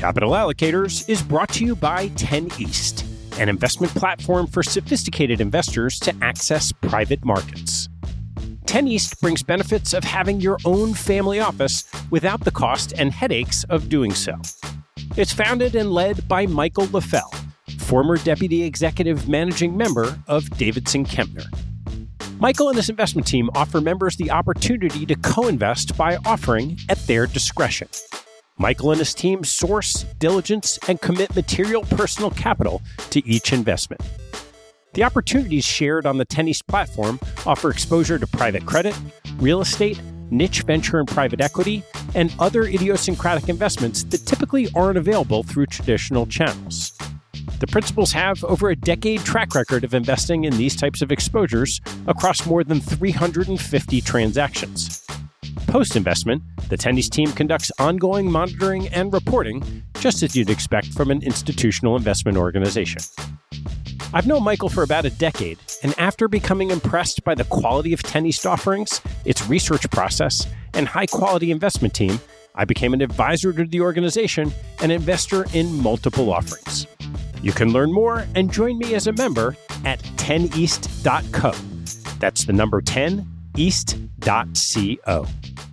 Capital Allocators is brought to you by 10 East, an investment platform for sophisticated investors to access private markets. 10 East brings benefits of having your own family office without the cost and headaches of doing so. It's founded and led by Michael LaFell, former Deputy Executive Managing Member of Davidson Kempner. Michael and his investment team offer members the opportunity to co-invest by offering at their discretion. Michael and his team source, diligence, and commit material personal capital to each investment. The opportunities shared on the 10 East platform offer exposure to private credit, real estate, niche venture and private equity, and other idiosyncratic investments that typically aren't available through traditional channels. The principals have over a decade track record of investing in these types of exposures across more than 350 transactions. Post-investment, the 10 East team conducts ongoing monitoring and reporting, just as you'd expect from an institutional investment organization. I've known Michael for about a decade, and after becoming impressed by the quality of 10 East offerings, its research process, and high-quality investment team, I became an advisor to the organization and investor in multiple offerings. You can learn more and join me as a member at 10east.co. That's the number 10, east.co.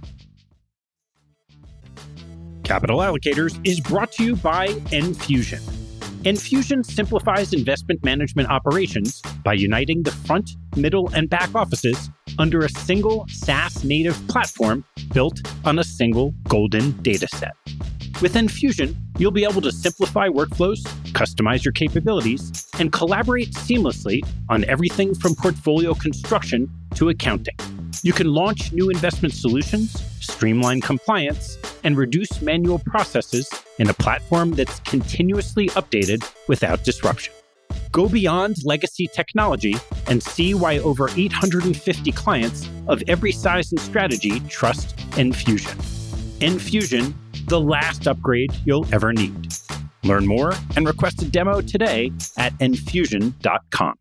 Capital Allocators is brought to you by Enfusion. Enfusion simplifies investment management operations by uniting the front, middle, and back offices under a single SaaS-native platform built on a single golden data set. With Enfusion, you'll be able to simplify workflows, customize your capabilities, and collaborate seamlessly on everything from portfolio construction to accounting. You can launch new investment solutions, streamline compliance, and reduce manual processes in a platform that's continuously updated without disruption. Go beyond legacy technology and see why over 850 clients of every size and strategy trust Enfusion. Enfusion, the last upgrade you'll ever need. Learn more and request a demo today at enfusion.com.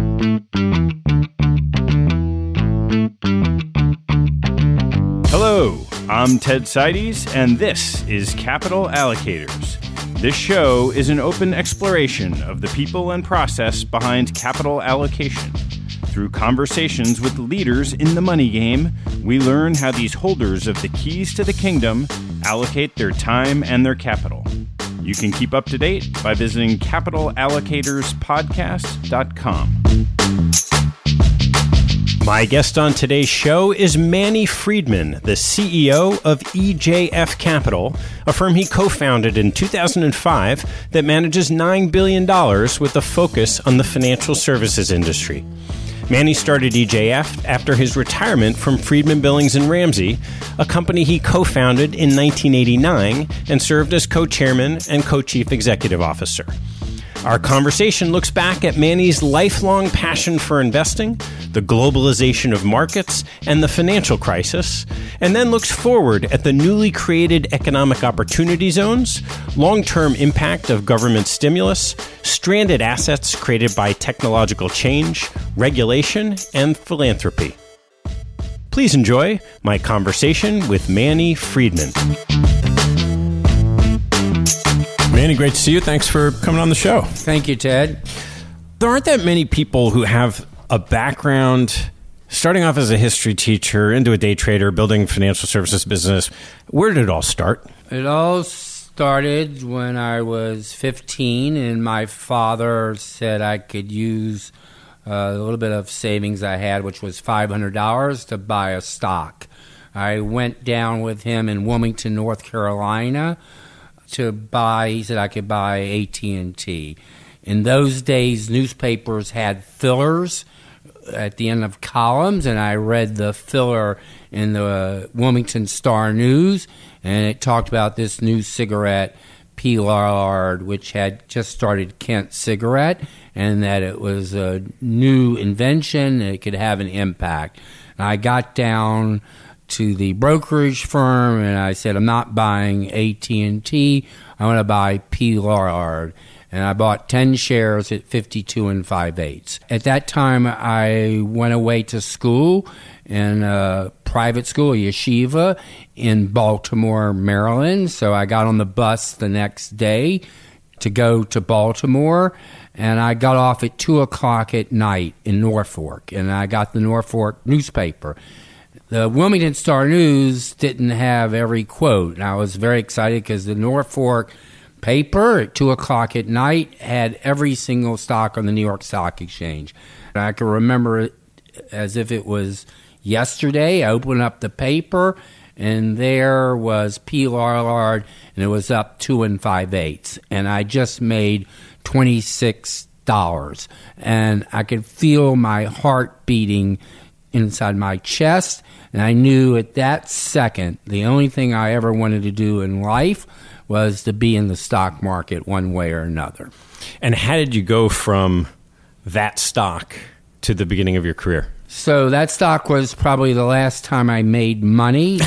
Hello, I'm Ted Seides, and this is Capital Allocators. This show is an open exploration of the people and process behind capital allocation. Through conversations with leaders in the money game, we learn how these holders of the keys to the kingdom allocate their time and their capital. You can keep up to date by visiting capitalallocatorspodcast.com. My guest on today's show is Manny Friedman, the CEO of EJF Capital, a firm he co-founded in 2005 that manages $9 billion with a focus on the financial services industry. Manny started EJF after his retirement from Friedman, Billings and Ramsey, a company he co-founded in 1989 and served as co-chairman and co-chief executive officer. Our conversation looks back at Manny's lifelong passion for investing, the globalization of markets, and the financial crisis, and then looks forward at the newly created economic opportunity zones, long-term impact of government stimulus, stranded assets created by technological change, regulation, and philanthropy. Please enjoy my conversation with Manny Friedman. Manny, great to see you. Thanks for coming on the show. Thank you, Ted. There aren't that many people who have a background starting off as a history teacher, into a day trader, building financial services business. Where did it all start? It all started when I was 15, and my father said I could use a little bit of savings I had, which was $500, to buy a stock. I went down with him in Wilmington, North Carolina, to buy. He said I could buy AT&T. In those days, newspapers had fillers at the end of columns, and I read the filler in the Wilmington Star News, and it talked about this new cigarette, P. Lard, which had just started Kent Cigarette, and that it was a new invention and it could have an impact. And I got down to the brokerage firm, and I said, I'm not buying AT&T, I want to buy P. Lard. And I bought 10 shares at 52 5/8. At that time, I went away to school, in a private school, yeshiva, in Baltimore, Maryland. So I got on the bus the next day to go to Baltimore, and I got off at 2 o'clock at night in Norfolk, and I got the Norfolk newspaper. The Wilmington Star-News didn't have every quote, and I was very excited because the Norfolk paper at 2 o'clock at night had every single stock on the New York Stock Exchange. And I can remember it as if it was yesterday. I opened up the paper, and there was P. Lillard, and it was up 2 5/8. And I just made $26. And I could feel my heart beating inside my chest. And I knew at that second, the only thing I ever wanted to do in life was to be in the stock market one way or another. And how did you go from that stock to the beginning of your career? So that stock was probably the last time I made money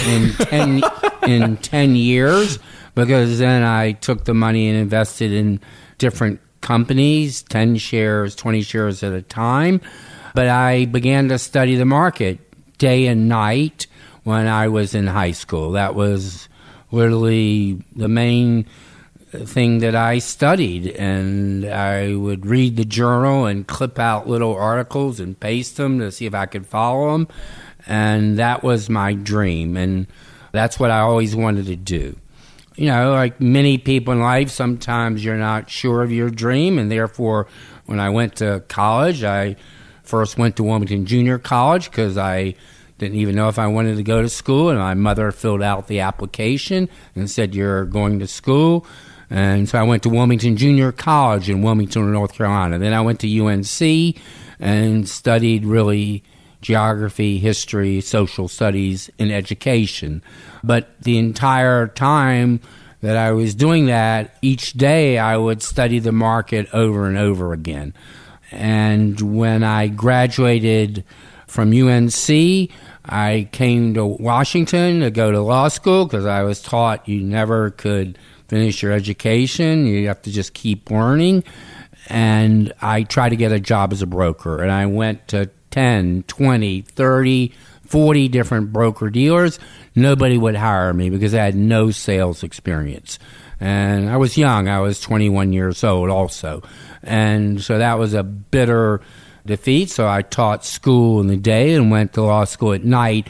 in 10 years, because then I took the money and invested in different companies, 10 shares, 20 shares at a time. But I began to study the market day and night when I was in high school. That was literally the main thing that I studied, and I would read the journal and clip out little articles and paste them to see if I could follow them, and that was my dream, and that's what I always wanted to do. You know, like many people in life, sometimes you're not sure of your dream, and therefore when I went to college, I first went to Wilmington Junior College because I didn't even know if I wanted to go to school, and my mother filled out the application and said, "You're going to school." And so I went to Wilmington Junior College in Wilmington, North Carolina. Then I went to UNC and studied really geography, history, social studies, and education. But the entire time that I was doing that, each day I would study the market over and over again. And when I graduated from UNC, I came to Washington to go to law school because I was taught you never could finish your education. You have to just keep learning. And I tried to get a job as a broker. And I went to 10, 20, 30, 40 different broker-dealers. Nobody would hire me because I had no sales experience. And I was young. I was 21 years old also. And so that was a bitter defeat. So I taught school in the day and went to law school at night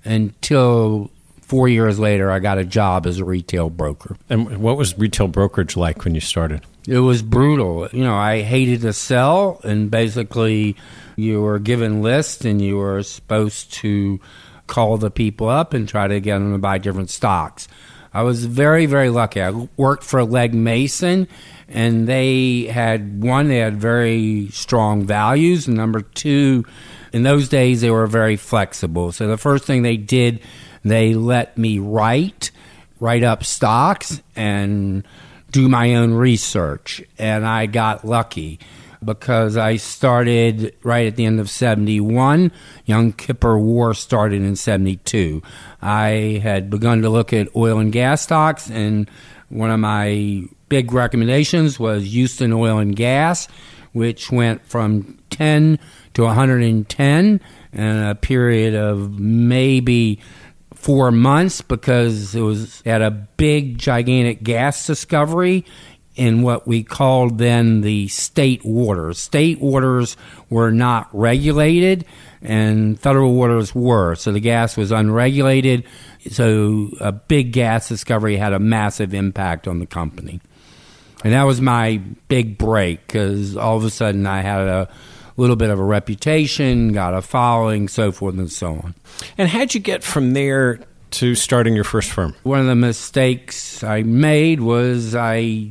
until 4 years later, I got a job as a retail broker. And what was retail brokerage like when you started? It was brutal. You know, I hated to sell, and basically you were given lists and you were supposed to call the people up and try to get them to buy different stocks. I was very, very lucky. I worked for Legg Mason, and they had very strong values, and number two, in those days they were very flexible. So the first thing they did, they let me write up stocks and do my own research. And I got lucky because I started right at the end of 71. Yom Kippur War started in 72. I had begun to look at oil and gas stocks, and one of my big recommendations was Houston Oil and Gas, which went from 10 to 110 in a period of maybe 4 months, because it was at a big, gigantic gas discovery in what we called then the state waters. State waters were not regulated, and federal waters were. So the gas was unregulated. So a big gas discovery had a massive impact on the company. And that was my big break, because all of a sudden I had a little bit of a reputation, got a following, so forth and so on. And how'd you get from there to starting your first firm? One of the mistakes I made was I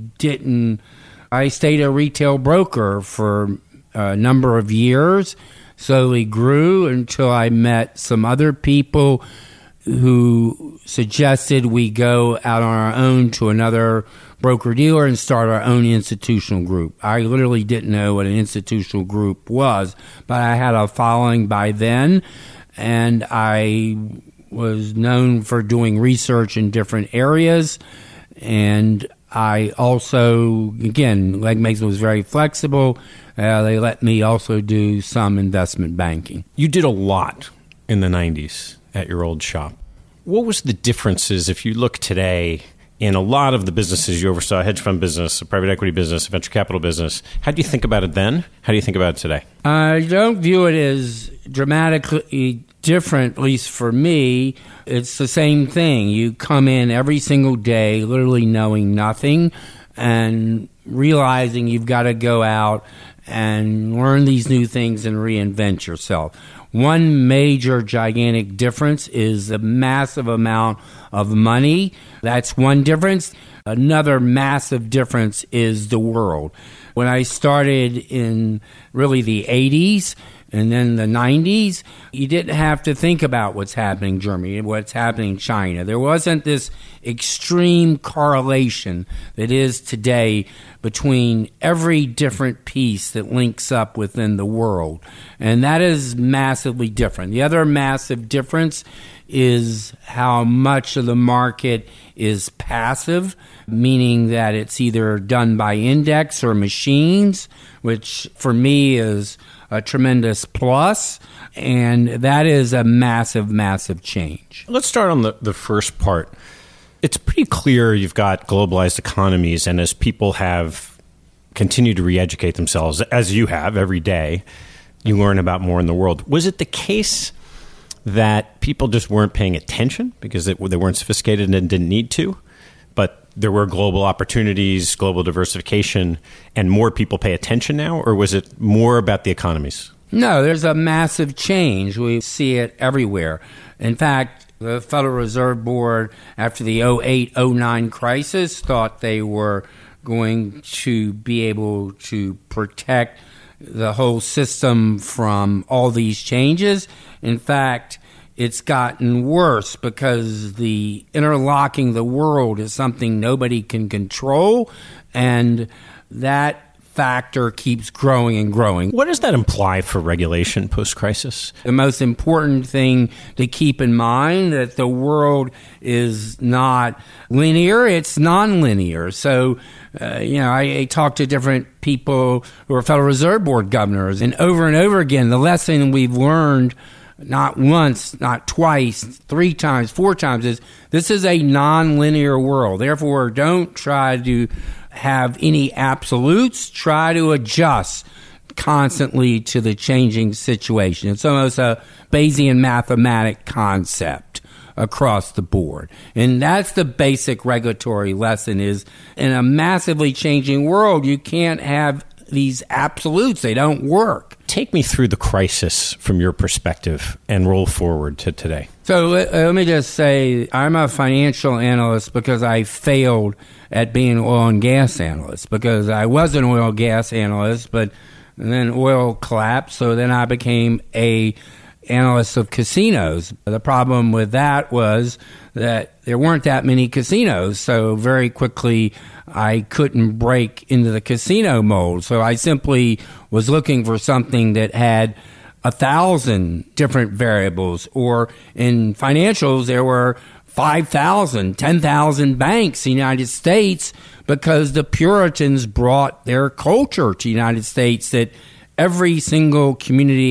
stayed a retail broker for a number of years, slowly grew until I met some other people who suggested we go out on our own to another broker-dealer and start our own institutional group. I literally didn't know what an institutional group was, but I had a following by then, and I was known for doing research in different areas. And I also, again, Legg Mason was very flexible. They let me also do some investment banking. You did a lot in the 90s at your old shop. What was the differences if you look today in a lot of the businesses you oversaw, a hedge fund business, a private equity business, a venture capital business? How do you think about it then? How do you think about it today? I don't view it as dramatically different, at least for me. It's the same thing. You come in every single day literally knowing nothing and realizing you've got to go out and learn these new things and reinvent yourself. One major gigantic difference is the massive amount of money. That's one difference. Another massive difference is the world. When I started in really the 80s and then the 90s, you didn't have to think about what's happening in Germany, what's happening in China. There wasn't this extreme correlation that is today between every different piece that links up within the world. And that is massively different. The other massive difference is how much of the market is passive, meaning that it's either done by index or machines, which for me is a tremendous plus, and that is a massive, massive change. Let's start on the first part. It's pretty clear you've got globalized economies, and as people have continued to re-educate themselves, as you have every day, you learn about more in the world. Was it the case that people just weren't paying attention because they weren't sophisticated and didn't need to, but there were global opportunities, global diversification, and more people pay attention now? Or was it more about the economies? No, there's a massive change. We see it everywhere. In fact, the Federal Reserve Board, after the 2008-09 crisis, thought they were going to be able to protect the whole system from all these changes. In fact, it's gotten worse because the interlocking the world is something nobody can control, and that factor keeps growing and growing. What does that imply for regulation post-crisis? The most important thing to keep in mind that the world is not linear, it's non-linear. So, I talk to different people who are Federal Reserve Board governors, and over again, the lesson we've learned not once, not twice, 3 times, 4 times is this is a non-linear world. Therefore, don't try to have any absolutes. Try to adjust constantly to the changing situation. It's almost a Bayesian mathematic concept across the board. And that's the basic regulatory lesson is in a massively changing world, you can't have these absolutes. They don't work. Take me through the crisis from your perspective and roll forward to today. So let me just say I'm a financial analyst because I failed at being an oil and gas analyst, because I was an oil and gas analyst, but then oil collapsed, so then I became a analyst of casinos. The problem with that was that there weren't that many casinos, so very quickly I couldn't break into the casino mold. So I simply was looking for something that had 1,000 different variables, or in financials there were 5,000, 10,000 banks in the United States, because the Puritans brought their culture to the United States that every single community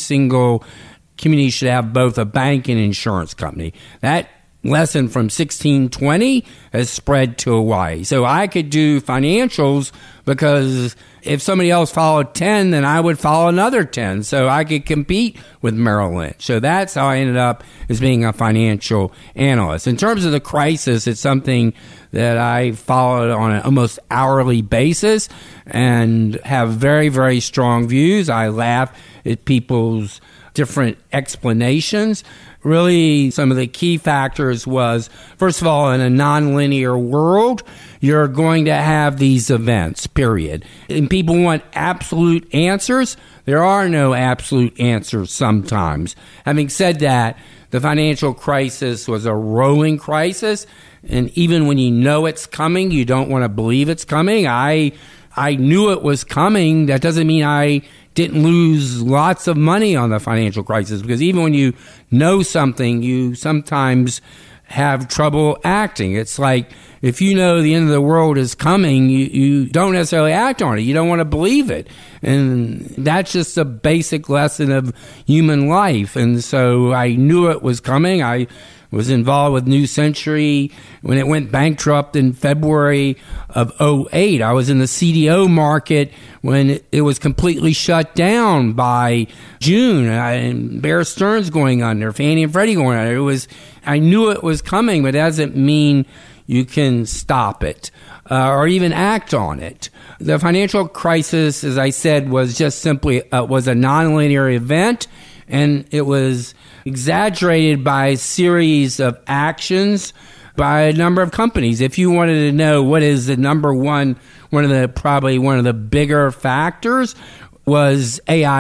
should have both a bank and insurance company. That lesson from 1620 has spread to Hawaii. So I could do financials because if somebody else followed 10, then I would follow another 10. So I could compete with Merrill Lynch. So that's how I ended up as being a financial analyst. In terms of the crisis, it's something that I followed on an almost hourly basis and have very, very strong views. I laugh at people's different explanations. Really, some of the key factors was, first of all, in a nonlinear world, you're going to have these events, period. And people want absolute answers. There are no absolute answers sometimes. Having said that, the financial crisis was a rolling crisis, and even when you know it's coming, you don't want to believe it's coming. I knew it was coming. That doesn't mean I didn't lose lots of money on the financial crisis, because even when you know something, you sometimes have trouble acting. It's like if you know the end of the world is coming, you don't necessarily act on it. You don't want to believe it. And that's just a basic lesson of human life. And so I knew it was coming. I was involved with New Century when it went bankrupt in February of 2008. I was in the CDO market when it was completely shut down by June. And Bear Stearns going under, Fannie and Freddie going under. I knew it was coming, but it doesn't mean you can stop it or even act on it. The financial crisis, as I said, was just simply was a nonlinear event, and it was exaggerated by a series of actions by a number of companies. If you wanted to know what is the number one, probably one of the bigger factors was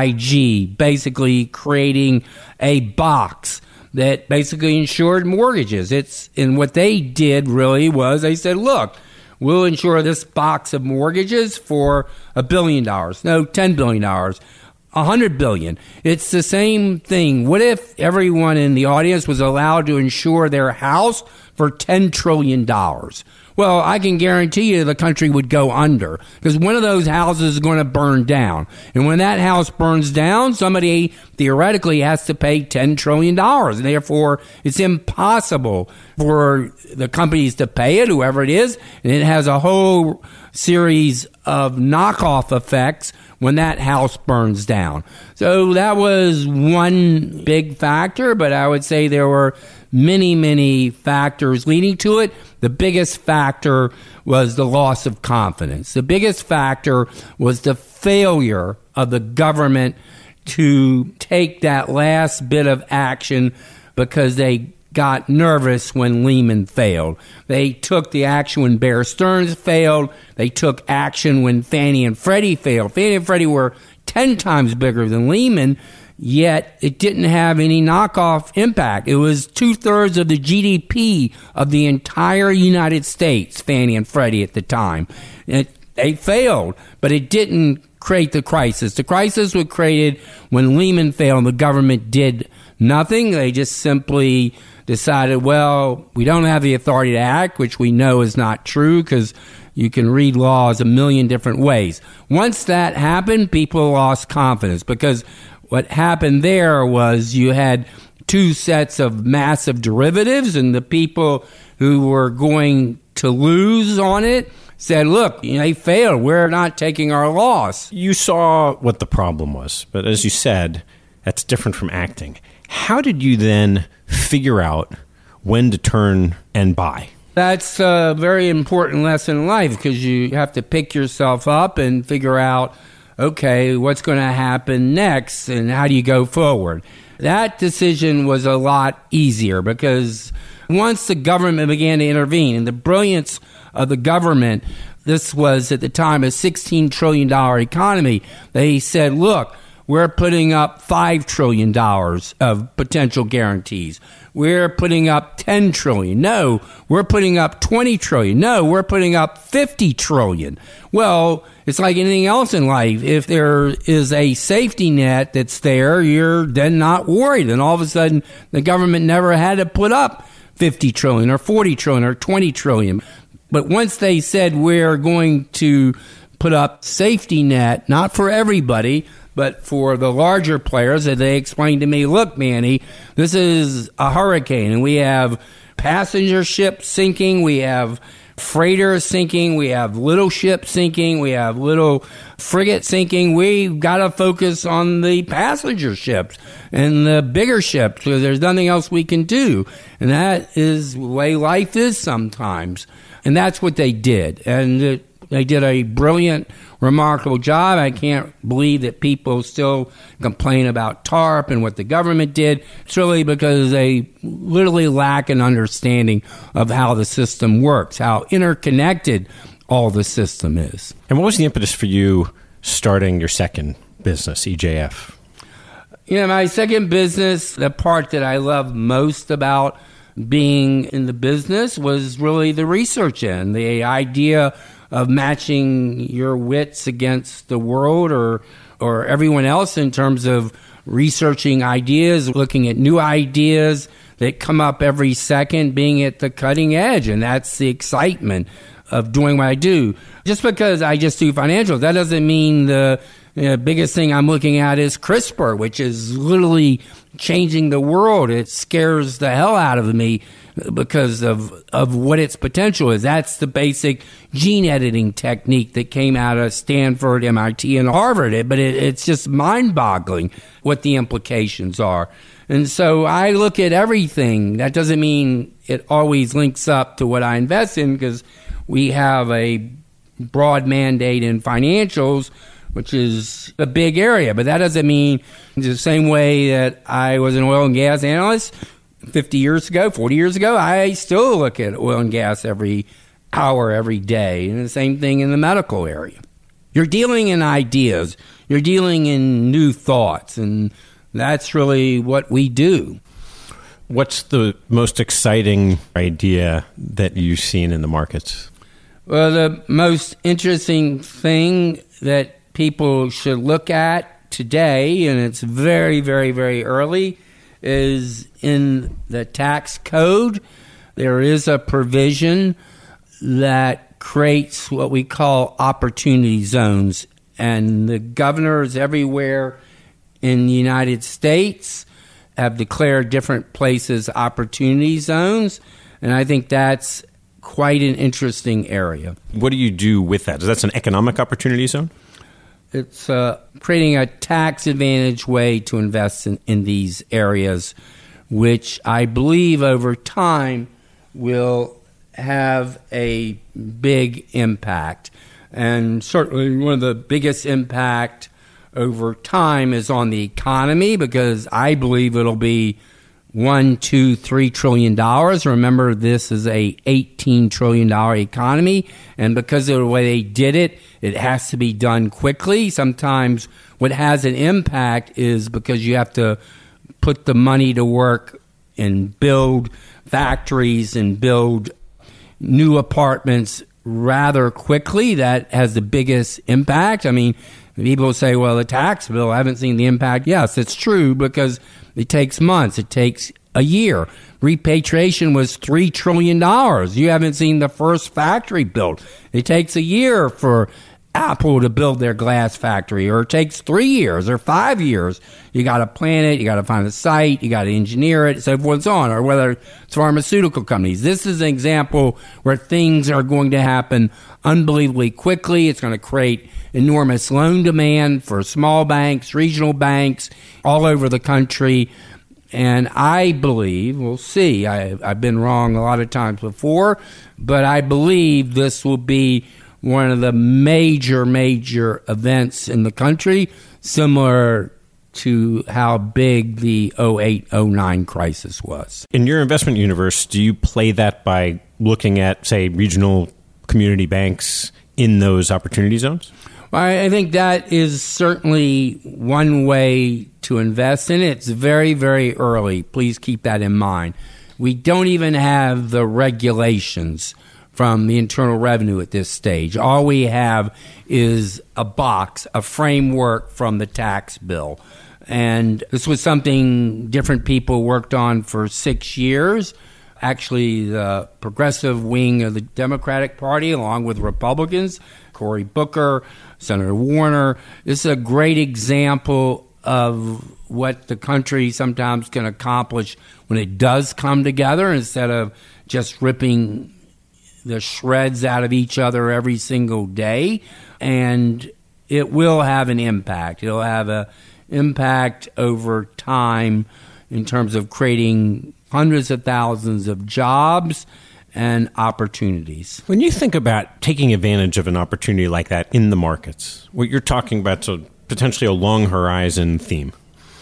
AIG basically creating a box that basically insured mortgages. And what they did really was they said, look, we'll insure this box of mortgages for $1 billion. No, $10 billion. $100 billion. It's the same thing. What if everyone in the audience was allowed to insure their house for $10 trillion? Well, I can guarantee you the country would go under because one of those houses is going to burn down. And when that house burns down, somebody theoretically has to pay $10 trillion. And therefore, it's impossible for the companies to pay it, whoever it is. And it has a whole series of knockoff effects when that house burns down. So that was one big factor, but I would say there were many, many factors leading to it. The biggest factor was the loss of confidence. The biggest factor was the failure of the government to take that last bit of action because they got nervous when Lehman failed. They took the action when Bear Stearns failed. They took action when Fannie and Freddie failed. Fannie and Freddie were 10 times bigger than Lehman, yet it didn't have any knockoff impact. It was 2/3 of the GDP of the entire United States, Fannie and Freddie at the time. They failed, but it didn't create the crisis. The crisis was created when Lehman failed and the government did nothing. They just simply decided, well, we don't have the authority to act, which we know is not true because you can read laws a million different ways. Once that happened, people lost confidence because what happened there was you had two sets of massive derivatives, and the people who were going to lose on it said, look, they failed. We're not taking our loss. You saw what the problem was, but as you said, that's different from acting. How did you then figure out when to turn and buy? That's a very important lesson in life because you have to pick yourself up and figure out, okay, what's going to happen next and how do you go forward? That decision was a lot easier because once the government began to intervene, and the brilliance of the government, this was at the time a $16 trillion economy, they said, look, we're putting up $5 trillion of potential guarantees. We're putting up $10 trillion. No, we're putting up $20 trillion. No, we're putting up $50 trillion. Well, it's like anything else in life. If there is a safety net that's there, you're then not worried. And all of a sudden, the government never had to put up $50 trillion or $40 trillion or $20 trillion. But once they said we're going to put up safety net, not for everybody, but for the larger players, that they explained to me, look, Manny, this is a hurricane, and we have passenger ships sinking, we have freighters sinking, we have little ships sinking, we have little frigates sinking. We've got to focus on the passenger ships and the bigger ships because there's nothing else we can do. And that is the way life is sometimes. And that's what they did. And they did a brilliant, remarkable job. I can't believe that people still complain about TARP and what the government did. It's really because they literally lack an understanding of how the system works, how interconnected all the system is. And what was the impetus for you starting your second business, EJF? My second business, the part that I love most about being in the business was really the research end, the idea of matching your wits against the world or everyone else in terms of researching ideas, looking at new ideas that come up every second, being at the cutting edge, and that's the excitement of doing what I do. Just because I just do financials, that doesn't mean the biggest thing I'm looking at is CRISPR, which is literally changing the world. It scares the hell out of me because of what its potential is. That's the basic gene editing technique that came out of Stanford, MIT, and Harvard. But it's just mind-boggling what the implications are. And so I look at everything. That doesn't mean it always links up to what I invest in, because we have a broad mandate in financials, which is a big area. But that doesn't mean the same way that I was an oil and gas analyst 50 years ago, 40 years ago, I still look at oil and gas every hour, every day. And the same thing in the medical area. You're dealing in ideas. You're dealing in new thoughts. And that's really what we do. What's the most exciting idea that you've seen in the markets? Well, the most interesting thing that people should look at today, and it's very, very, very early, is in the tax code. There is a provision that creates what we call opportunity zones. And the governors everywhere in the United States have declared different places opportunity zones. And I think that's quite an interesting area. What do you do with that? That's an economic opportunity zone? It's creating a tax advantage way to invest in these areas, which I believe over time will have a big impact. And certainly one of the biggest impact over time is on the economy, because I believe it'll be $1, $2, $3 trillion. Remember, this is a $18 trillion economy, and because of the way they did it, it has to be done quickly. Sometimes what has an impact is because you have to put the money to work and build factories and build new apartments rather quickly. That has the biggest impact. I mean, people say, well, the tax bill, I haven't seen the impact. Yes, it's true, because it takes months. It takes a year. Repatriation was $3 trillion. You haven't seen the first factory built. It takes a year for Apple to build their glass factory, or it takes 3 years or 5 years. You got to plan it. You got to find a site. You got to engineer it, so forth and so on, or whether it's pharmaceutical companies. This is an example where things are going to happen unbelievably quickly. It's going to create enormous loan demand for small banks, regional banks, all over the country. And I believe, we'll see, I've been wrong a lot of times before, but I believe this will be one of the major events in the country, similar to how big the 08-09 crisis was. In your investment universe, do you play that by looking at, say, regional community banks in those opportunity zones? I think that is certainly one way to invest in it. It's very, very early. Please keep that in mind. We don't even have the regulations from the Internal Revenue at this stage. All we have is a box, a framework from the tax bill. And this was something different people worked on for 6 years. Actually, the progressive wing of the Democratic Party, along with Republicans, Cory Booker, Senator Warner. This is a great example of what the country sometimes can accomplish when it does come together, instead of just ripping the shreds out of each other every single day. And it will have an impact. It'll have an impact over time in terms of creating hundreds of thousands of jobs and opportunities. When you think about taking advantage of an opportunity like that in the markets, what you're talking about is potentially a long horizon theme.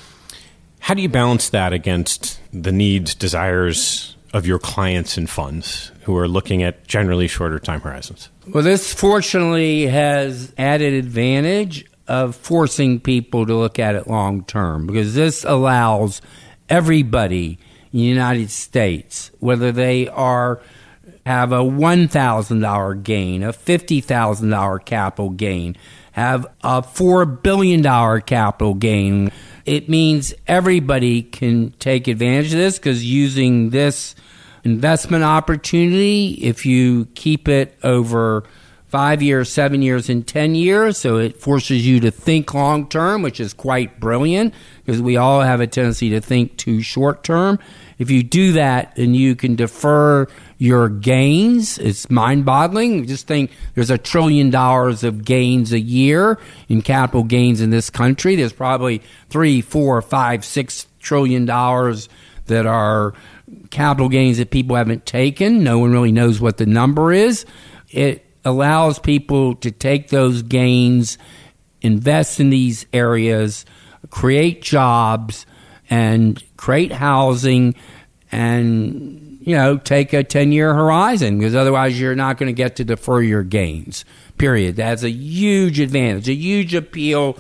How do you balance that against the needs, desires of your clients and funds who are looking at generally shorter time horizons? Well, this fortunately has added advantage of forcing people to look at it long term, because this allows everybody in the United States, whether they have a $1,000 gain, a $50,000 capital gain, have a $4 billion capital gain, it means everybody can take advantage of this, because using this investment opportunity, if you keep it over 5 years, 7 years, and 10 years, so it forces you to think long term, which is quite brilliant, because we all have a tendency to think too short term. If you do that, then you can defer your gains. It's mind-boggling. Just think there's $1 trillion of gains a year in capital gains in this country. There's probably $3, $4, $5, $6 trillion that are capital gains that people haven't taken. No one really knows what the number is. It allows people to take those gains, invest in these areas, create jobs, and create housing, and, take a 10-year horizon, because otherwise you're not going to get to defer your gains, period. That's a huge advantage, a huge appeal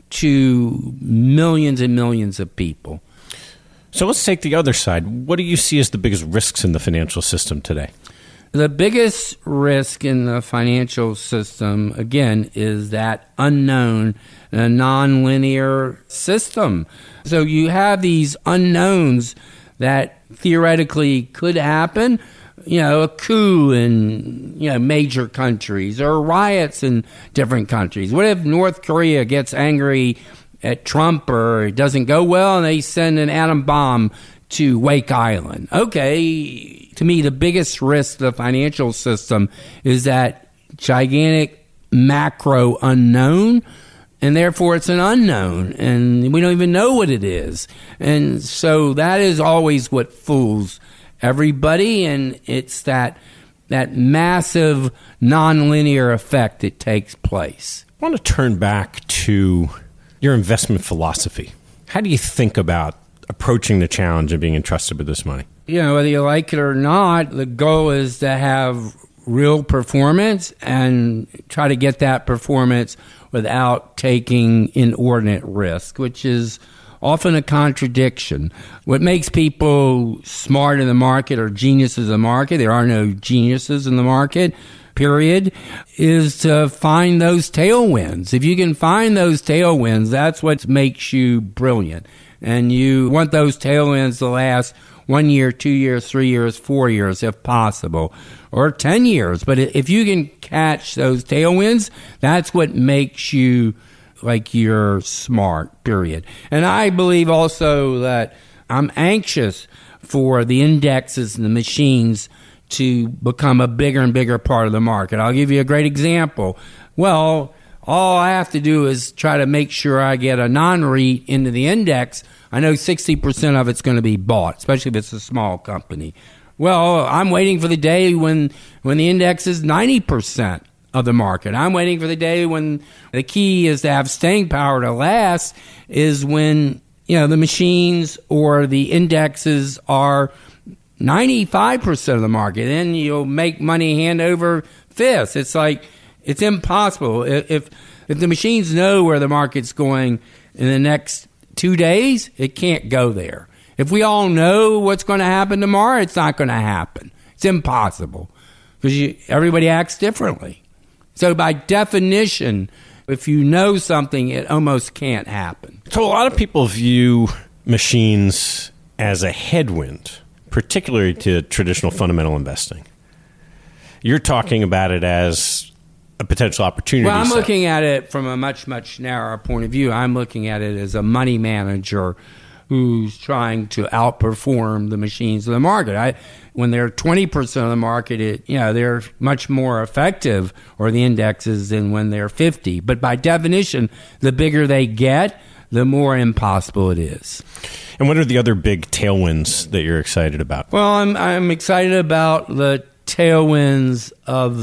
to millions and millions of people. So let's take the other side. What do you see as the biggest risks in the financial system today? The biggest risk in the financial system, again, is that unknown, a nonlinear system. So you have these unknowns that theoretically could happen, a coup in major countries, or riots in different countries. What if North Korea gets angry at Trump, or it doesn't go well, and they send an atom bomb to Wake Island? Okay, to me, the biggest risk to the financial system is that gigantic macro unknown, and therefore it's an unknown, and we don't even know what it is. And so that is always what fools everybody, and it's that massive nonlinear effect that takes place. I want to turn back to your investment philosophy. How do you think about approaching the challenge of being entrusted with this money? Whether you like it or not, the goal is to have real performance and try to get that performance without taking inordinate risk, which is often a contradiction. What makes people smart in the market or geniuses in the market — there are no geniuses in the market, period — is to find those tailwinds. If you can find those tailwinds, that's what makes you brilliant. And you want those tailwinds to last 1 year, 2 years, 3 years, 4 years, if possible, or 10 years. But if you can catch those tailwinds, that's what makes you like you're smart, period. And I believe also that I'm anxious for the indexes and the machines to become a bigger and bigger part of the market. I'll give you a great example. Well, all I have to do is try to make sure I get a non-REIT into the index. I know 60% of it's going to be bought, especially if it's a small company. Well, I'm waiting for the day when the index is 90% of the market. I'm waiting for the day when the key is to have staying power to last, is when the machines or the indexes are 95% of the market. Then you'll make money hand over fist. It's like, it's impossible. If the machines know where the market's going in the next 2 days, it can't go there. If we all know what's going to happen tomorrow, it's not going to happen. It's impossible, because everybody acts differently. So by definition, if you know something, it almost can't happen. So a lot of people view machines as a headwind, particularly to traditional fundamental investing. You're talking about it as a potential opportunity. Well, I'm looking at it from a much, much narrower point of view. I'm looking at it as a money manager who's trying to outperform the machines of the market. When they're 20% of the market, they're much more effective, or the indexes, than when they're 50. But by definition, the bigger they get, the more impossible it is. And what are the other big tailwinds that you're excited about? Well, I'm excited about the tailwinds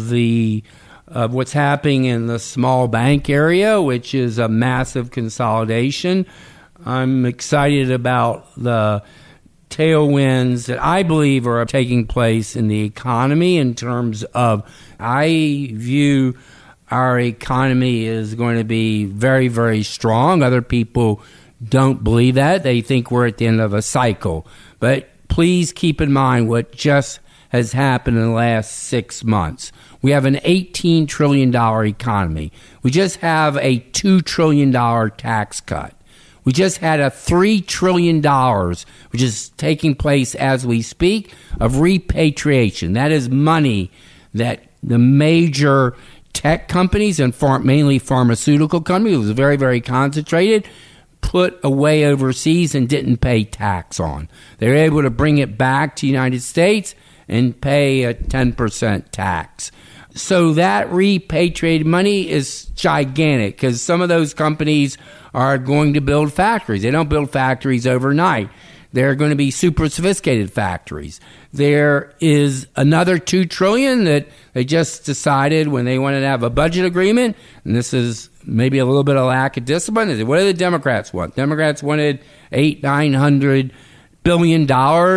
of what's happening in the small bank area, which is a massive consolidation. I'm excited about the tailwinds that I believe are taking place in the economy, in terms of, I view our economy is going to be very, very strong. Other people don't believe that. They think we're at the end of a cycle. But please keep in mind what just has happened in the last 6 months. We have an $18 trillion economy. We just have a $2 trillion tax cut. We just had a $3 trillion, which is taking place as we speak, of repatriation. That is money that the major tech companies and mainly pharmaceutical companies, it was very, very concentrated, put away overseas and didn't pay tax on. They were able to bring it back to the United States and pay a 10% tax. So that repatriated money is gigantic because some of those companies are going to build factories. They don't build factories overnight. They're going to be super sophisticated factories. There is another $2 trillion that they just decided when they wanted to have a budget agreement, and this is maybe a little bit of lack of discipline. They said, what do the Democrats want? Democrats wanted $900 billion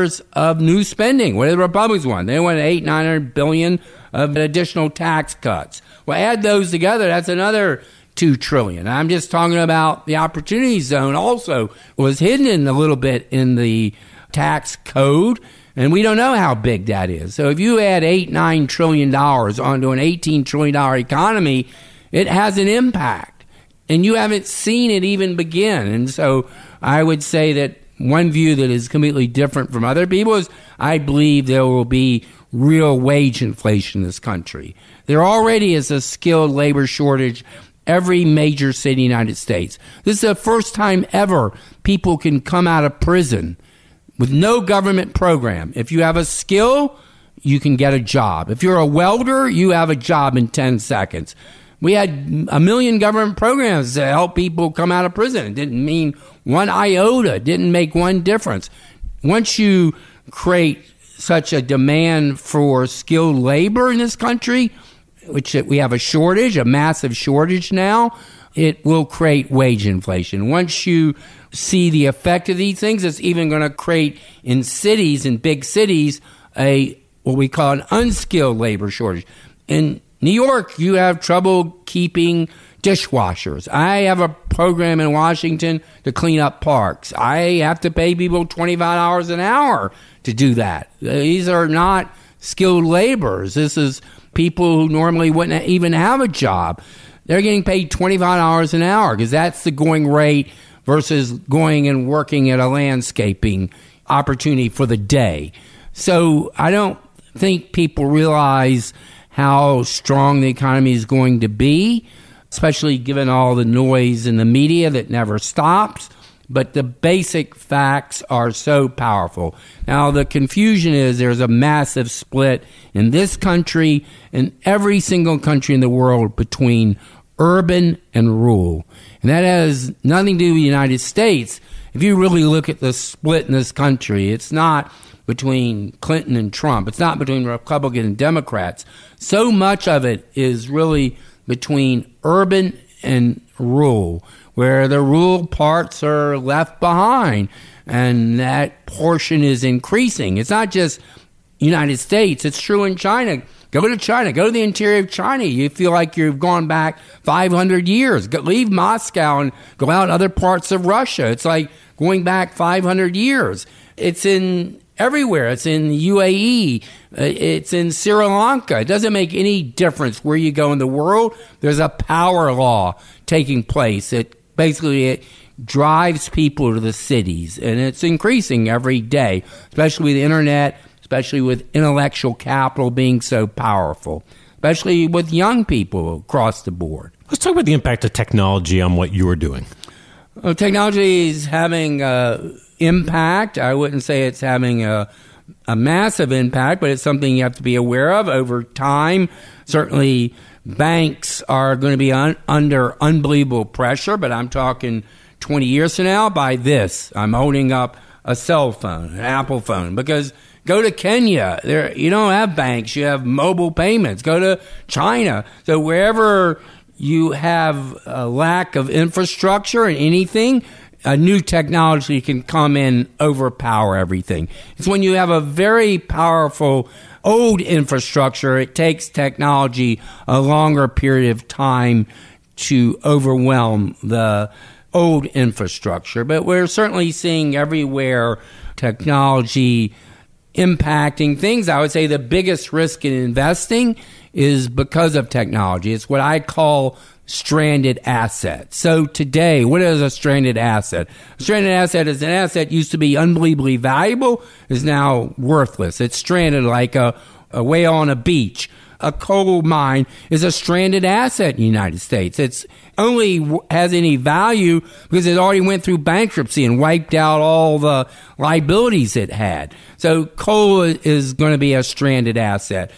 of new spending. What do the Republicans want? They wanted $900 billion of additional tax cuts. Well, add those together, that's another $2 trillion. I'm just talking about the opportunity zone also was hidden a little bit in the tax code, and we don't know how big that is. So if you add $9 trillion onto an $18 trillion economy, it has an impact, and you haven't seen it even begin. And so I would say that one view that is completely different from other people is I believe there will be real wage inflation in this country. There already is a skilled labor shortage every major city in the United States. This is the first time ever people can come out of prison with no government program. If you have a skill, you can get a job. If you're a welder, you have a job in 10 seconds. We had 1 million government programs to help people come out of prison. It didn't mean one iota, didn't make one difference. Once you create such a demand for skilled labor in this country, which we have a shortage, a massive shortage now, it will create wage inflation. Once you see the effect of these things, it's even going to create in cities, in big cities, what we call an unskilled labor shortage. In New York, you have trouble keeping dishwashers. I have a program in Washington to clean up parks. I have to pay people $25 an hour to do that. These are not skilled laborers. This is people who normally wouldn't even have a job. They're getting paid $25 an hour because that's the going rate versus going and working at a landscaping opportunity for the day. So I don't think people realize how strong the economy is going to be, especially given all the noise in the media that never stops. But the basic facts are so powerful. Now, the confusion is there's a massive split in this country and every single country in the world between urban and rural. And that has nothing to do with the United States. If you really look at the split in this country, it's not between Clinton and Trump. It's not between Republicans and Democrats. So much of it is really between urban and rural, where the rural parts are left behind, and that portion is increasing. It's not just United States. It's true in China. Go to China. Go to the interior of China. You feel like you've gone back 500 years. Leave Moscow and go out other parts of Russia. It's like going back 500 years. It's in everywhere. It's in the UAE. It's in Sri Lanka. It doesn't make any difference where you go in the world. There's a power law taking place. It drives people to the cities, and it's increasing every day, especially with the internet, especially with intellectual capital being so powerful, especially with young people across the board. Let's talk about the impact of technology on what you're doing. Well, technology is having impact. I wouldn't say it's having a massive impact, but it's something you have to be aware of over time. Certainly, banks are going to be under unbelievable pressure, but I'm talking 20 years from now. By this, I'm holding up a cell phone, an Apple phone, because go to Kenya, you don't have banks, you have mobile payments. Go to China. So wherever you have a lack of infrastructure and anything, a new technology can come in, overpower everything. It's when you have a very powerful old infrastructure, it takes technology a longer period of time to overwhelm the old infrastructure. But we're certainly seeing everywhere technology impacting things. I would say the biggest risk in investing is because of technology. It's what I call stranded assets. So today, what is a stranded asset? A stranded asset is an asset used to be unbelievably valuable, is now worthless. It's stranded like a whale on a beach. A coal mine is a stranded asset in the United States. It's only has any value because it already went through bankruptcy and wiped out all the liabilities it had. So coal is going to be a stranded asset.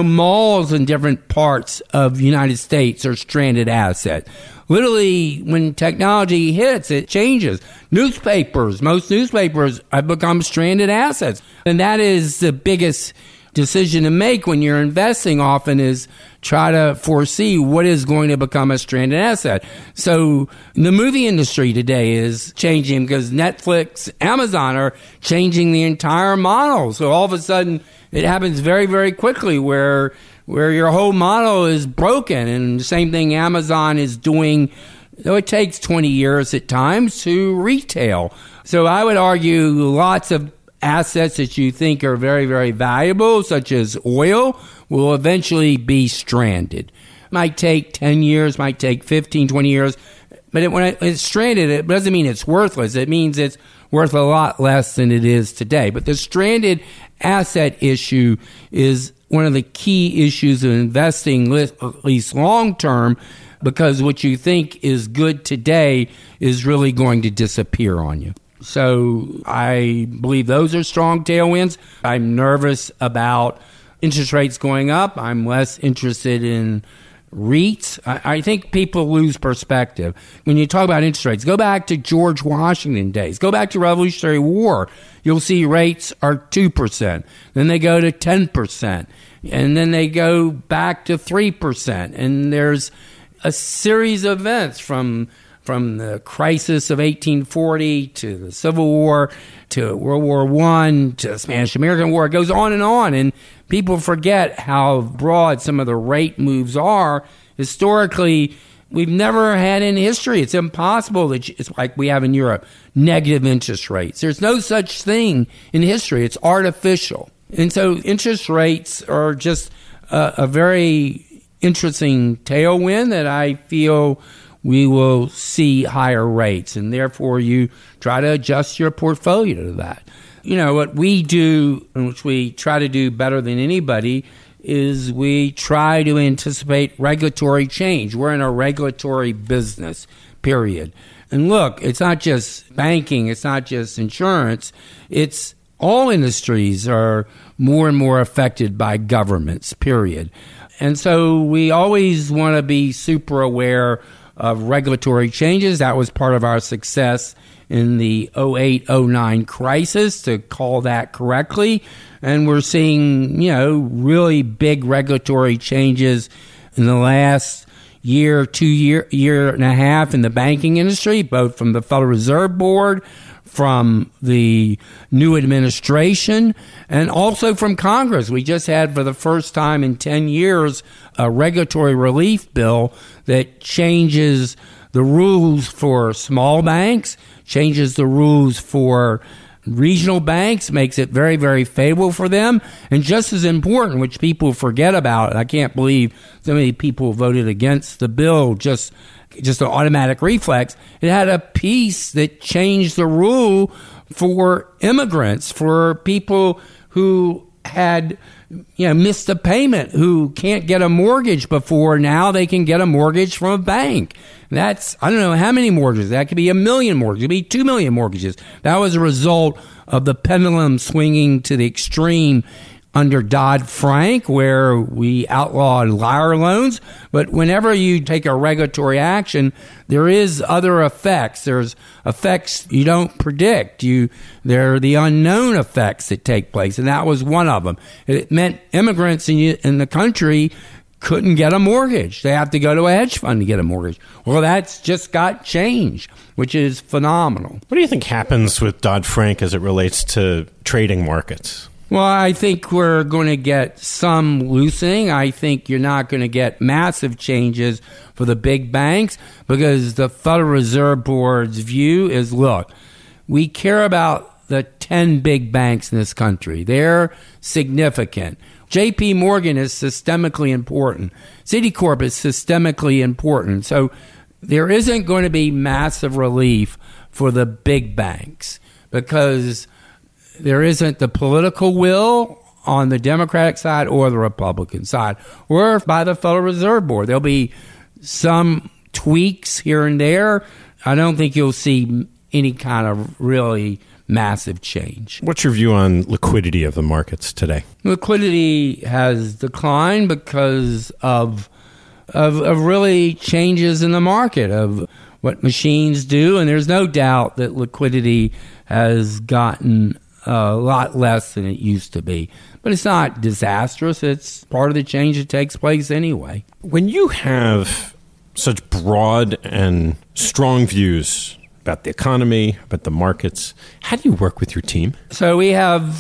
Malls in different parts of the United States are stranded assets. Literally, when technology hits, it changes. Most newspapers have become stranded assets. And that is the biggest decision to make when you're investing often, is try to foresee what is going to become a stranded asset. So the movie industry today is changing because Netflix, Amazon are changing the entire model. So all of a sudden it happens very, very quickly where your whole model is broken. And the same thing Amazon is doing, though it takes 20 years at times, to retail. So I would argue lots of assets that you think are very, very valuable, such as oil, will eventually be stranded. Might take 10 years, might take 15, 20 years. But when it's stranded, it doesn't mean it's worthless. It means it's worth a lot less than it is today. But the stranded asset issue is one of the key issues of investing, at least long term, because what you think is good today is really going to disappear on you. So I believe those are strong tailwinds. I'm nervous about interest rates going up. I'm less interested in REITs. I think people lose perspective. When you talk about interest rates, go back to George Washington days. Go back to Revolutionary War. You'll see rates are 2%. Then they go to 10%. And then they go back to 3%. And there's a series of events from the crisis of 1840 to the Civil War to World War I to the Spanish-American War. It goes on, and people forget how broad some of the rate moves are. Historically, we've never had in history. It's impossible that it's like we have in Europe, negative interest rates. There's no such thing in history. It's artificial. And so interest rates are just a very interesting tailwind that I feel we will see higher rates, and therefore you try to adjust your portfolio to that. What we do, and which we try to do better than anybody, is we try to anticipate regulatory change. We're in a regulatory business, period. And look, it's not just banking, it's not just insurance, it's all industries are more and more affected by governments, period. And so we always want to be super aware of regulatory changes. That was part of our success in the 08-09 crisis, to call that correctly. And we're seeing, really big regulatory changes in the last year and a half in the banking industry, both from the Federal Reserve Board, from the new administration, and also from Congress. We just had, for the first time in 10 years, a regulatory relief bill that changes the rules for small banks, changes the rules for regional banks, makes it very, very favorable for them. And just as important, which people forget about, and I can't believe so many people voted against the bill, just an automatic reflex, it had a piece that changed the rule for immigrants, for people who had missed a payment, who can't get a mortgage before. Now they can get a mortgage from a bank. That's, I don't know how many mortgages. That could be 1 million mortgages. It could be 2 million mortgages. That was a result of the pendulum swinging to the extreme under Dodd-Frank, where we outlawed liar loans. But whenever you take a regulatory action, there is other effects. There's effects you don't predict. There are the unknown effects that take place, and that was one of them. It meant immigrants in the country couldn't get a mortgage. They have to go to a hedge fund to get a mortgage. Well, that's just got changed, which is phenomenal. What do you think happens with Dodd-Frank as it relates to trading markets? Well, I think we're going to get some loosening. I think you're not going to get massive changes for the big banks, because the Federal Reserve Board's view is, look, we care about the 10 big banks in this country. They're significant. J.P. Morgan is systemically important. Citicorp is systemically important. So there isn't going to be massive relief for the big banks because there isn't the political will on the Democratic side or the Republican side, or by the Federal Reserve Board. There'll be some tweaks here and there. I don't think you'll see any kind of really massive change. What's your view on liquidity of the markets today? Liquidity has declined because of really changes in the market, of what machines do, and there's no doubt that liquidity has gotten a lot less than it used to be. But it's not disastrous. It's part of the change that takes place anyway. When you have such broad and strong views about the economy, about the markets, how do you work with your team? So we have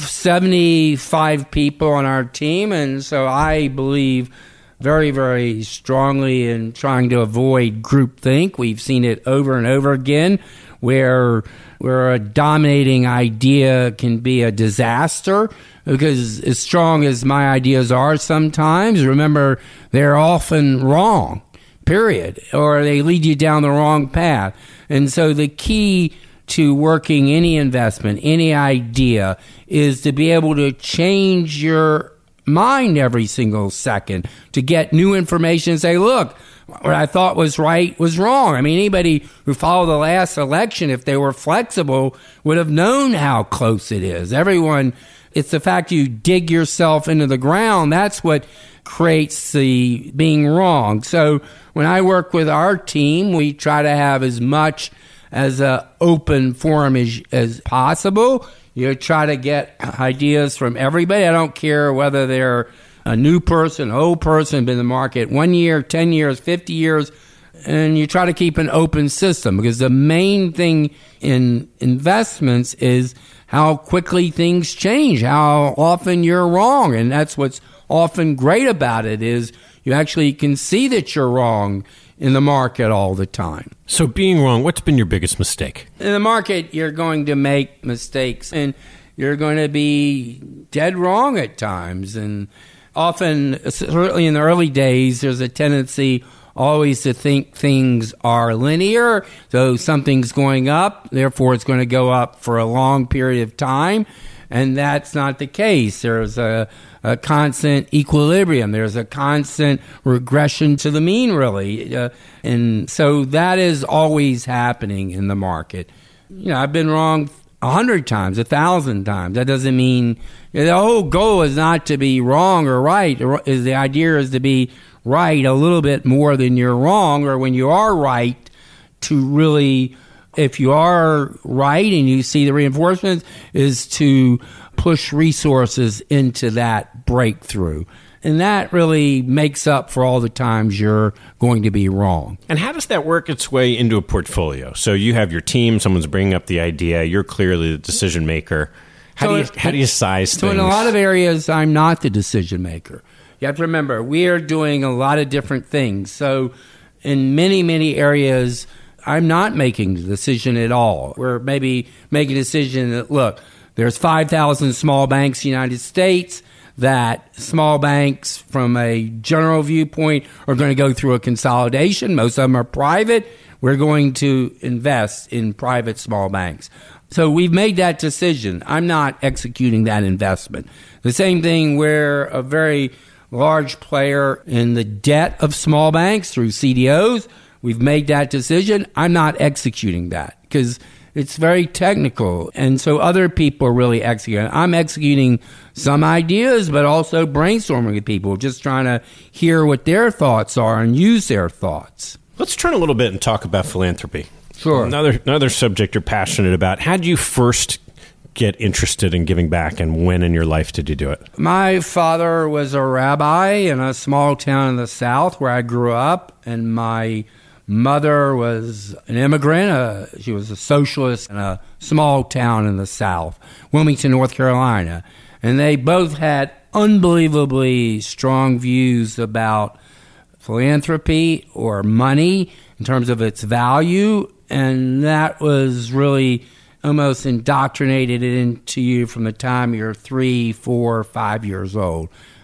75 people on our team, and so I believe very, very strongly in trying to avoid groupthink. We've seen it over and over again where a dominating idea can be a disaster, because as strong as my ideas are sometimes, remember, they're often wrong, period, or they lead you down the wrong path. And so the key to working any investment, any idea, is to be able to change your mind every single second, to get new information and say, look, what I thought was right was wrong. I mean, anybody who followed the last election, if they were flexible, would have known how close it is. Everyone, it's the fact you dig yourself into the ground, that's what creates the being wrong. So when I work with our team, we try to have as much as an open forum as possible. You try to get ideas from everybody. I don't care whether they're a new person, old person, been in the market 1 year, 10 years, 50 years, and you try to keep an open system, because the main thing in investments is how quickly things change, how often you're wrong. And that's what's often great about it, is you actually can see that you're wrong in the market all the time. So being wrong, what's been your biggest mistake? In the market, you're going to make mistakes, and you're going to be dead wrong at times. And often, certainly in the early days, there's a tendency always to think things are linear. So something's going up, therefore it's going to go up for a long period of time. And that's not the case. There's a constant equilibrium. There's a constant regression to the mean, really. And so that is always happening in the market. You know, I've been wrong 100 times, 1,000 times. That doesn't mean, the whole goal is not to be wrong or right. The idea is to be right a little bit more than you're wrong, or when you are right, to really, if you are right and you see the reinforcements, is to push resources into that breakthrough. And that really makes up for all the times you're going to be wrong. And how does that work its way into a portfolio? So you have your team, someone's bringing up the idea, you're clearly the decision maker. How do you size things? So in a lot of areas, I'm not the decision maker. You have to remember, we are doing a lot of different things. So in many, many areas, I'm not making the decision at all. We're maybe making a decision that, look, there's 5,000 small banks in the United States, that small banks, from a general viewpoint, are going to go through a consolidation. Most of them are private. We're going to invest in private small banks. So we've made that decision. I'm not executing that investment. The same thing, we're a very large player in the debt of small banks through CDOs. We've made that decision. I'm not executing that because it's very technical. And so other people are really executing. I'm executing some ideas, but also brainstorming with people, just trying to hear what their thoughts are and use their thoughts. Let's turn a little bit and talk about philanthropy. Sure. Another subject you're passionate about. How did you first get interested in giving back, and when in your life did you do it? My father was a rabbi in a small town in the South where I grew up, and my mother was an immigrant. She was a socialist in a small town in the South, Wilmington, North Carolina. And they both had unbelievably strong views about philanthropy or money in terms of its value, and that was really almost indoctrinated into you from the time you're 3, 4, 5 years old.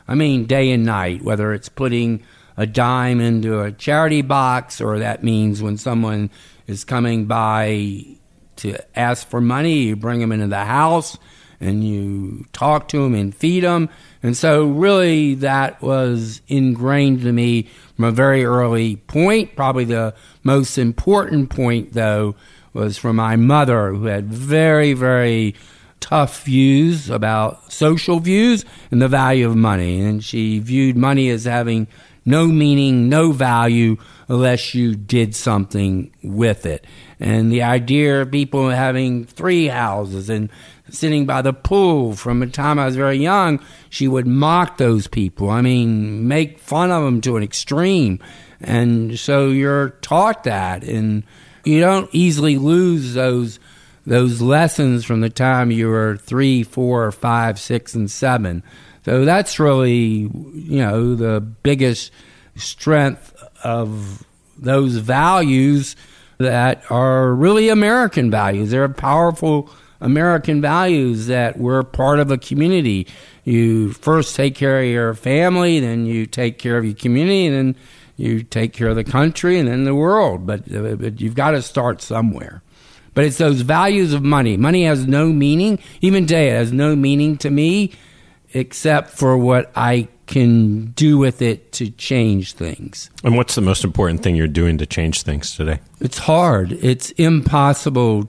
I mean day and night, whether it's putting a dime into a charity box, or that means when someone is coming by to ask for money, you bring them into the house and you talk to them and feed them. And so really that was ingrained to me from a very early point. Probably the most important point, though, was from my mother, who had very, very tough views about social views and the value of money. And she viewed money as having no meaning, no value, unless you did something with it. And the idea of people having 3 houses and sitting by the pool, from the time I was very young, she would mock those people. I mean, make fun of them to an extreme. And so you're taught that, and you don't easily lose those lessons from the time you were 3, 4, 5, 6, and 7. So that's really, the biggest strength of those values that are really American values. They're powerful American values that we're part of a community. You first take care of your family, then you take care of your community, and then you take care of the country, and then the world. But you've got to start somewhere. But it's those values of money. Money has no meaning. Even today, it has no meaning to me except for what I can do with it to change things. And what's the most important thing you're doing to change things today? It's hard. It's impossible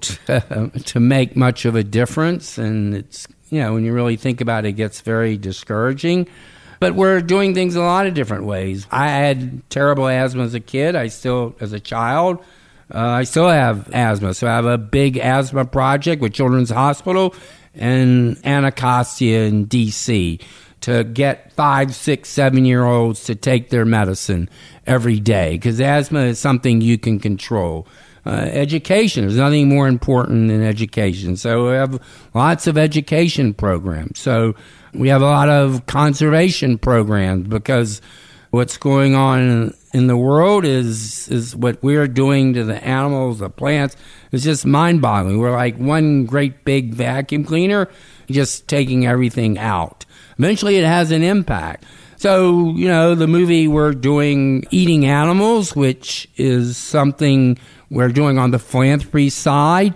to make much of a difference. And it's, when you really think about it, it gets very discouraging. But we're doing things a lot of different ways. I had terrible asthma as a kid. As a child, I still have asthma. So I have a big asthma project with Children's Hospital and Anacostia in D.C. to get 5, 6, 7-year-olds to take their medicine every day, because asthma is something you can control. Education, there's nothing more important than education. So we have lots of education programs. So we have a lot of conservation programs, because what's going on in the world is what we're doing to the animals, the plants. It's just mind-boggling. We're like one great big vacuum cleaner, just taking everything out. Eventually it has an impact. So, the movie we're doing, Eating Animals, which is something we're doing on the philanthropy side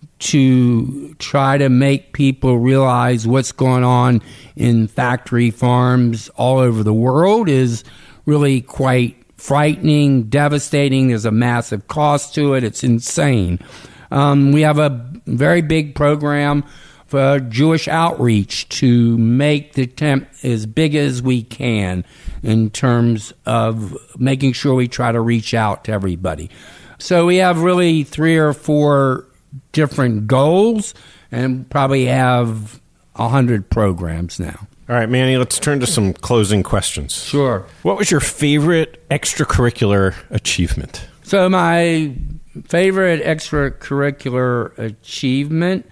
to try to make people realize what's going on in factory farms all over the world, is really quite frightening, devastating. There's a massive cost to it. It's insane. We have a very big program for Jewish outreach to make the tent as big as we can in terms of making sure we try to reach out to everybody. So we have really 3 or 4 different goals, and probably have 100 programs now. All right, Manny, let's turn to some closing questions. Sure. What was your favorite extracurricular achievement? So my favorite extracurricular achievement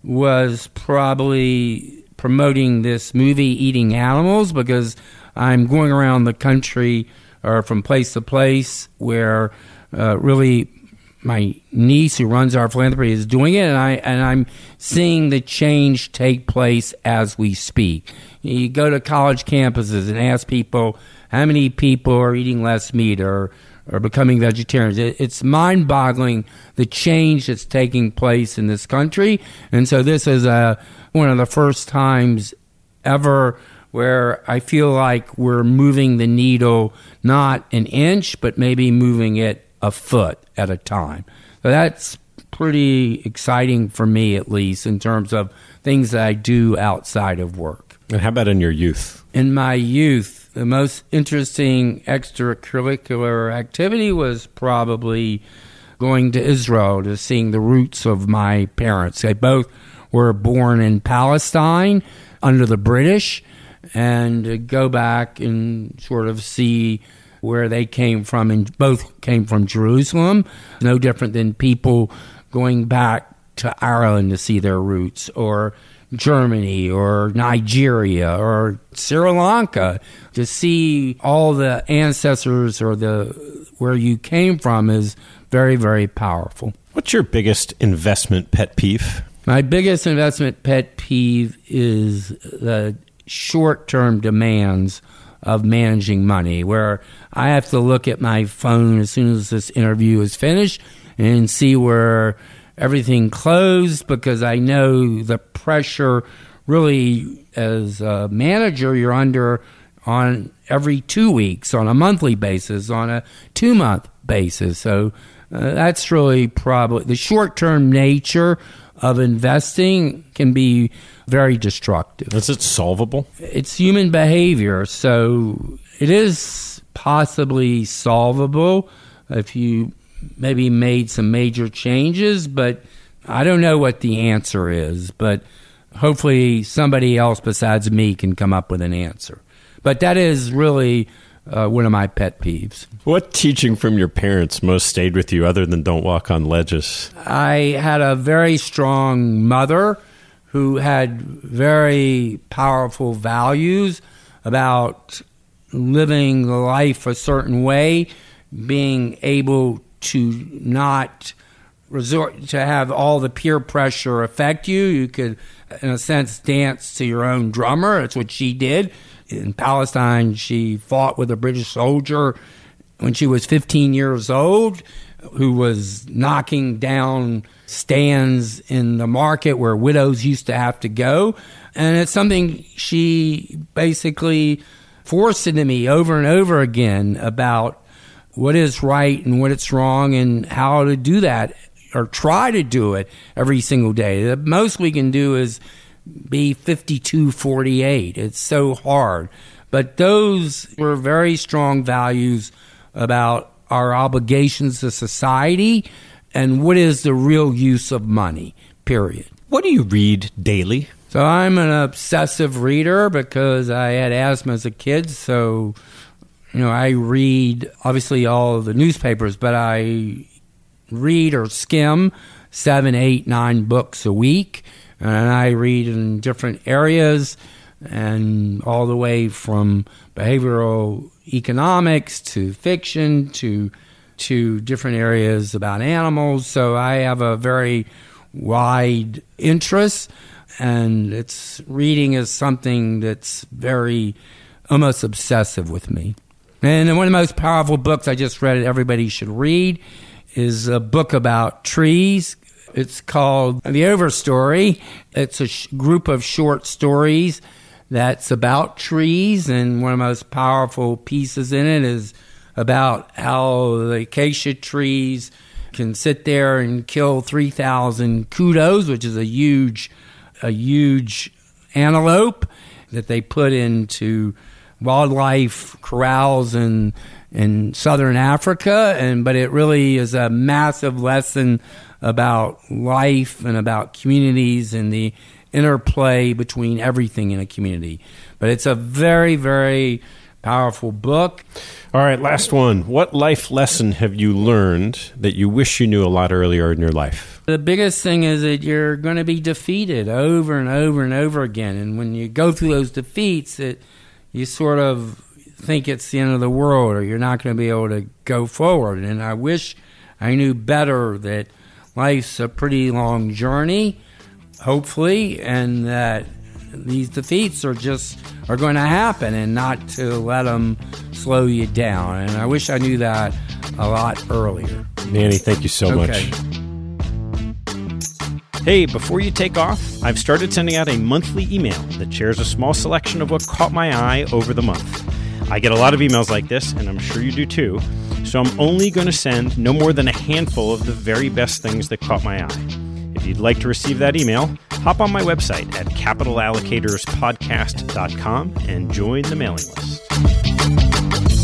was probably promoting this movie, Eating Animals, because I'm going around the country or from place to place where really my niece, who runs our philanthropy, is doing it, and I'm seeing the change take place as we speak. You go to college campuses and ask people how many people are eating less meat or becoming vegetarians. It's mind-boggling, the change that's taking place in this country. And so this is one of the first times ever where I feel like we're moving the needle not an inch, but maybe moving it a foot at a time. So that's pretty exciting for me, at least, in terms of things that I do outside of work. And how about in your youth? In my youth, the most interesting extracurricular activity was probably going to Israel to seeing the roots of my parents. They both were born in Palestine under the British, and to go back and sort of see where they came from, and both came from Jerusalem. No different than people going back to Ireland to see their roots, or Germany, or Nigeria, or Sri Lanka. To see all the ancestors or where you came from is very, very powerful. What's your biggest investment pet peeve? My biggest investment pet peeve is the short-term demands of managing money, where I have to look at my phone as soon as this interview is finished and see where everything closed, because I know the pressure really as a manager you're under on every 2 weeks, on a monthly basis, on a 2-month basis. So that's really probably the short-term nature of investing can be very destructive. Is it solvable? It's human behavior, so it is possibly solvable if you maybe made some major changes, but I don't know what the answer is, but hopefully somebody else besides me can come up with an answer. But that is really one of my pet peeves. What teaching from your parents most stayed with you other than don't walk on ledges? I had a very strong mother who had very powerful values about living life a certain way, being able to not resort to have all the peer pressure affect you. You could, in a sense, dance to your own drummer. That's what she did. In Palestine, she fought with a British soldier when she was 15 years old, who was knocking down stands in the market where widows used to have to go. And it's something she basically forced into me over and over again about what is right and what is wrong and how to do that, or try to do it every single day. The most we can do is be 52-48. It's so hard. But those were very strong values about our obligations to society and what is the real use of money, period. What do you read daily? So I'm an obsessive reader because I had asthma as a kid, so I read obviously all of the newspapers, but I read or skim 7, 8, 9 books a week, and I read in different areas, and all the way from behavioral economics to fiction to different areas about animals. So I have a very wide interest, and reading is something that's very almost obsessive with me. And one of the most powerful books I just read, everybody should read, is a book about trees. It's called The Overstory. It's a group of short stories that's about trees, and one of the most powerful pieces in it is about how the acacia trees can sit there and kill 3,000 kudos, which is a huge antelope that they put into wildlife corrals in southern Africa, but it really is a massive lesson about life and about communities and the interplay between everything in a community. But it's a very, very powerful book. All right, last one. What life lesson have you learned that you wish you knew a lot earlier in your life? The biggest thing is that you're going to be defeated over and over and over again. And when you go through those defeats, you sort of think it's the end of the world, or you're not going to be able to go forward. And I wish I knew better that life's a pretty long journey, hopefully, and that these defeats are going to happen, and not to let them slow you down. And I wish I knew that a lot earlier. Manny, thank you so much. Hey, before you take off, I've started sending out a monthly email that shares a small selection of what caught my eye over the month. I get a lot of emails like this, and I'm sure you do too, so I'm only going to send no more than a handful of the very best things that caught my eye. If you'd like to receive that email, hop on my website at capitalallocatorspodcast.com and join the mailing list.